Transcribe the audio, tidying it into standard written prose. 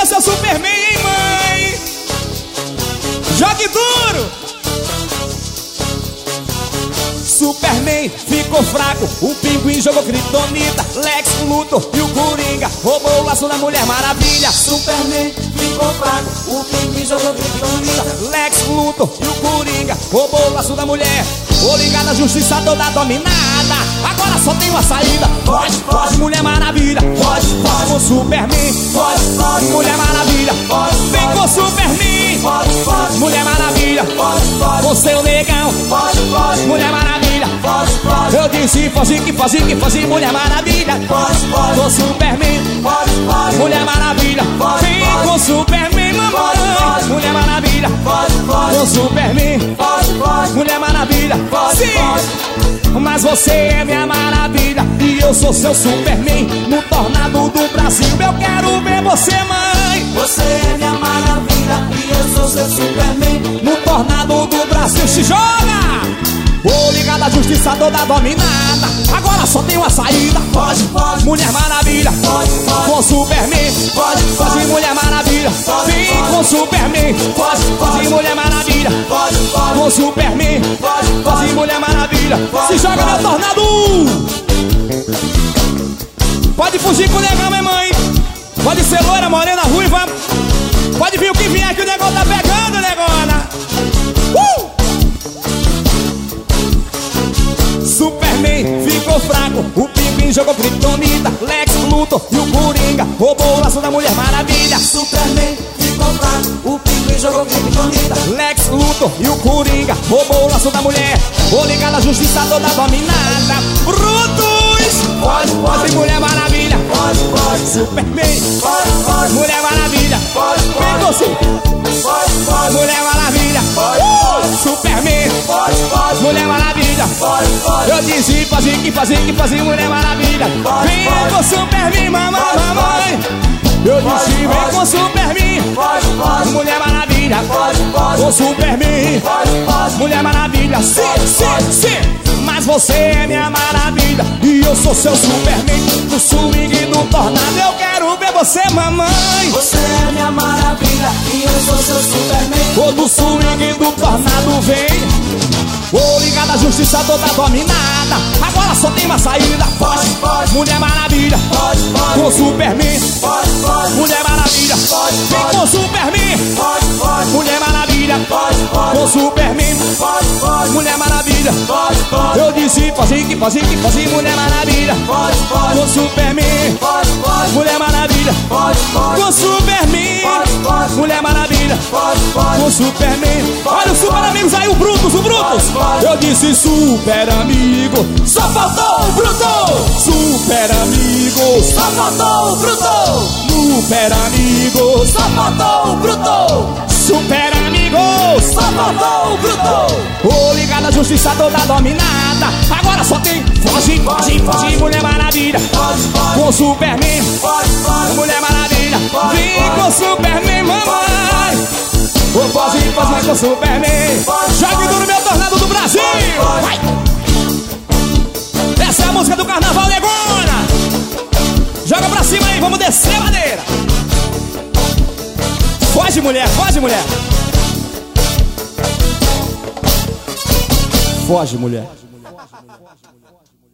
é seu Superman, hein, mãe? Jogue duro! Superman ficou fraco, o Pinguim jogou Kryptonita, Lex Luthor e o Coringa roubou o laço da Mulher Maravilha. Superman ficou fraco, o Pinguim jogou Kryptonita, Lex Luthor e o Coringa roubou o laço da mulher. Vou ligar na justiça toda dominada, agora só tem uma saída. Pode, pode, Mulher Maravilha, pode, pode, com Superman, pode, pode, Mulher Maravilha, pode, vem com Superman, pode, pode, Mulher Maravilha, pode, pode, com seu negão, pode, pode, Mulher Maravilha, pode, pode, eu disse foge, Mulher Maravilha, pode, pode, com Superman, pode, pode, Mulher Maravilha, pode, vem pode, com Superman, pode, mamãe, pode, Mulher Maravilha, pode, pode, com Superman, pode, pode, Mulher Maravilha, pode, sim, mas você é minha maravilha e eu sou seu Superman. No tornado do Brasil eu quero ver você, mãe. Você é minha maravilha e eu sou seu Superman. No tornado do Brasil se joga. Vou ligar da justiça toda dominada, agora só tem uma saída. Pode, pode, Mulher Maravilha, pode, pode, com Superman, pode, foge, Mulher Maravilha, pode, vem pode, com Superman, pode, foge, pode, Mulher Maravilha, pode, pode, com Superman, pode, foge, pode, Mulher Maravilha, pode, se joga pode, meu tornado. Pode fugir com o negão, minha mãe. Pode ser loira, morena, ruiva. Pode vir o que vier que o negócio tá pegando, negona. Superman ficou fraco, o Pinguim jogou Kryptonita, Lex Luthor e o Coringa roubou o laço da Mulher Maravilha. Superman ficou fraco, o Pinguim jogou Kryptonita, Lex Luthor e o Coringa roubou o laço da mulher. Vou ligar na justiça toda dominada. Brutus, pode, pode, Mulher Maravilha, pode, pode, Superman, pode, pode, Mulher Maravilha, pode, vem pode, você, pode, pode, Mulher Maravilha, pode, Superman, pode, pode, Mulher Maravilha, pode, pode, eu disse fazer, Mulher Maravilha, pode, vem pode, com Superman, mamãe, pode, mamãe. Eu disse vem pode, com Superman, pode, pode, Mulher Maravilha, pode, pode, com Superman, pode, pode, Mulher Maravilha, sim, sim, sim. Mas você é minha maravilha e eu sou seu Superman. No swing do tornado eu quero ver você, mamãe. você é minha maravilha e eu sou seu Superman. Todo swing do tornado vem. Vou ligar da justiça toda dominada, agora só tem uma saída. Pode, pode, Mulher Maravilha, pode, pode, com Superman, pode, pode, Mulher Maravilha, pode, vem pode, com Superman, pode, pode, Mulher Maravilha, pode, pode, com Superman, pode, pode, Mulher Maravilha. pode, pode, Eu disse fazer, Mulher Maravilha, pode, pode, com Superman, pode, pode, Mulher Maravilha, pode, pode, com Superman, pode, pode, Mulher Maravilha, pode, pode, com Superman. Olha os super amigos aí, o Brutus, o Brutus. pode. Eu disse super amigo, só faltou o Brutus. Super amigo, Só faltou o Bruto, super amigo, só faltou o Bruto, super amigo. só faltou o Bruto. Vou ligar na justiça toda dominada, agora só tem foge, Mulher Maravilha, Pode, pode, com Superman, pode, pode, Mulher Maravilha, Pode, vem pode. com Superman, mamãe. Vou fazer com Superman. Pode, Jogue pode. no meu tornado do Brasil. Pode, Vai. Essa é a música do Carnaval, negona. Joga pra cima aí, vamos descer a madeira. Foge, mulher, foge, mulher. Foge, mulher.